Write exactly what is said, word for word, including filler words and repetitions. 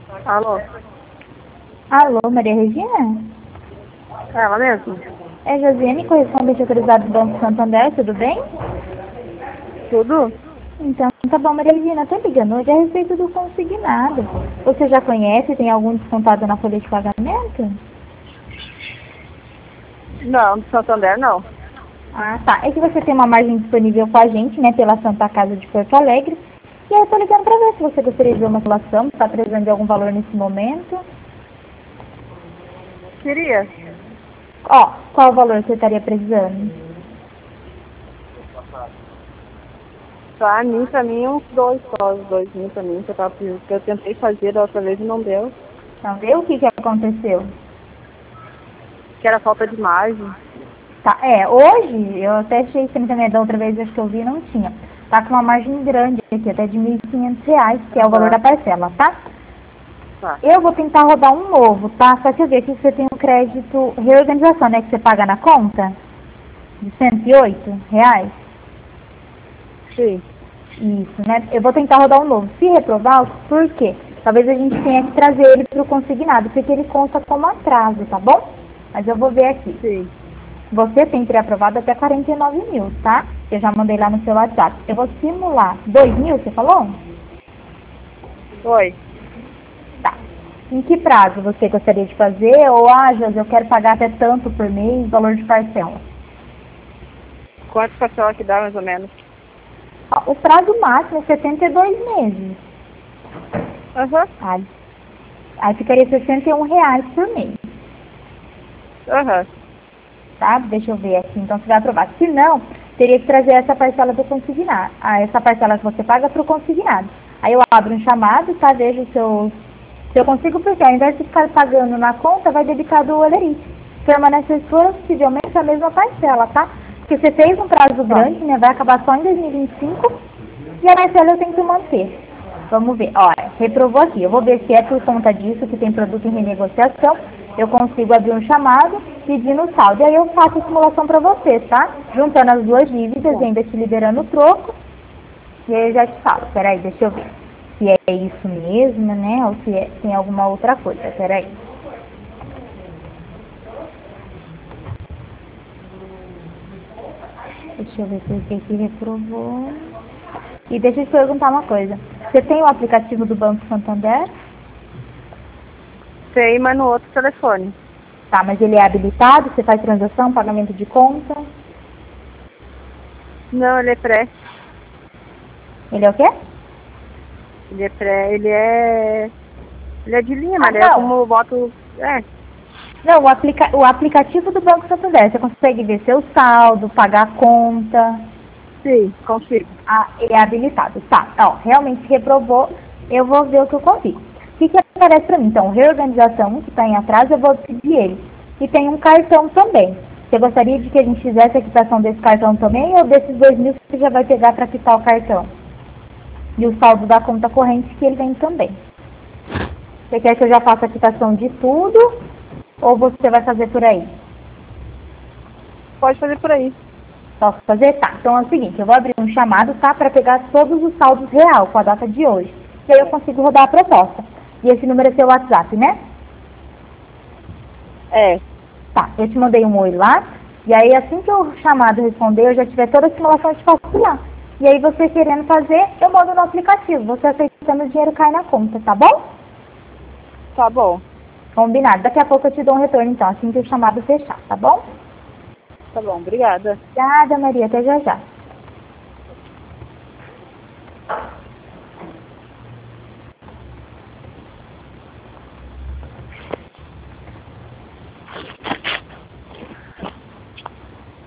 Alô? Alô, Maria Regina? É ela mesmo? É Josiane, correspondente autorizado do Banco Santander, tudo bem? Tudo? Então, tá bom, Maria Regina, tô ligando hoje a respeito do consignado. Você já conhece, tem algum descontado na folha de pagamento? Não, do Santander não. Ah, tá. É que você tem uma margem disponível com a gente, né, pela Santa Casa de Porto Alegre. E aí eu tô ligando pra ver se você gostaria de ver uma relação, tá precisando de algum valor nesse momento. Queria. Ó, qual o valor você estaria precisando? Pra mim, pra mim, uns dois só, os dois mil pra mim, que eu, tava, que eu tentei fazer da outra vez e não deu. Então, vê o que que aconteceu. Que era falta de margem. Tá, é, hoje, eu até achei estranho também, da outra vez acho que eu vi, não tinha. Tá com uma margem grande aqui, até de mil e quinhentos reais, que é o valor da Aham. parcela, tá? Tá. Eu vou tentar rodar um novo, tá? Só que eu ver que você tem um crédito reorganização, né? Que você paga na conta, de cento e oito reais. Sim. Isso, né? Eu vou tentar rodar um novo. Se reprovar, por quê? Talvez a gente tenha que trazer ele para o consignado, porque ele consta como atraso, tá bom? Mas eu vou ver aqui. Sim. Você tem pré-aprovado até quarenta e nove mil, tá? Eu já mandei lá no seu WhatsApp. Eu vou simular dois mil, você falou? Oi. Tá. Em que prazo você gostaria de fazer? Ou, ah, Josi, eu quero pagar até tanto por mês, valor de parcela. Quanto parcela que dá, mais ou menos? Ó, o prazo máximo é setenta e dois meses. Aham. Aí, aí ficaria sessenta e um reais por mês, Aham. tá? Deixa eu ver aqui, então você vai aprovar. Se não, teria que trazer essa parcela do consignado. Ah, essa parcela que você paga para o consignado. Aí eu abro um chamado, tá? Vejo os seus. Se eu consigo, porque ao invés de ficar pagando na conta, vai debitar do Olerite. Permanece possivelmente a mesma parcela, tá? Porque você fez um prazo Tá. grande, né? Vai acabar só em dois mil e vinte e cinco e a parcela eu tenho que manter. Vamos ver. Olha, reprovou aqui. Eu vou ver se é por conta disso que tem produto em renegociação. Eu consigo abrir um chamado pedindo o saldo. E aí eu faço a simulação para você, tá? Juntando as duas dívidas e Tá. ainda te liberando o troco. E aí eu já te falo. Peraí, deixa eu ver se é isso mesmo, né? Ou se é, tem alguma outra coisa. Peraí. Deixa eu ver se esse aqui reprovou. E deixa eu te perguntar uma coisa. Você tem o aplicativo do Banco Santander? Sei, mas no outro telefone. Tá, mas ele é habilitado? Você faz transação, pagamento de conta? Não, ele é pré. Ele é o quê? Ele é pré, ele é... Ele é de linha, Ah, mas é não. como eu boto... É. Não, o, aplica o aplicativo do Banco Santander. Você consegue ver seu saldo, pagar a conta. Sim, consigo. Ah, ele é habilitado. Tá, ó, realmente reprovou. Eu vou ver o que eu consigo. O que, que aparece para mim? Então, reorganização, que está em atraso, eu vou pedir ele. E tem um cartão também. Você gostaria de que a gente fizesse a quitação desse cartão também ou desses dois mil que você já vai pegar para quitar o cartão? E o saldo da conta corrente que ele vem também. Você quer que eu já faça a quitação de tudo ou você vai fazer por aí? Pode fazer por aí. Posso fazer? Tá. Então é o seguinte, eu vou abrir um chamado, tá? Para pegar todos os saldos real com a data de hoje. E aí eu consigo rodar a proposta. E esse número é seu WhatsApp, né? É. Tá. Eu te mandei um oi lá. E aí assim que o chamado responder, eu já tiver toda a simulação, eu te faço lá. E aí você querendo fazer, eu mando no aplicativo. Você aceitando, o dinheiro cai na conta, tá bom? Tá bom. Combinado. Daqui a pouco eu te dou um retorno, então, assim que o chamado fechar, tá bom? Tá bom, obrigada. Obrigada, Maria. Até já já.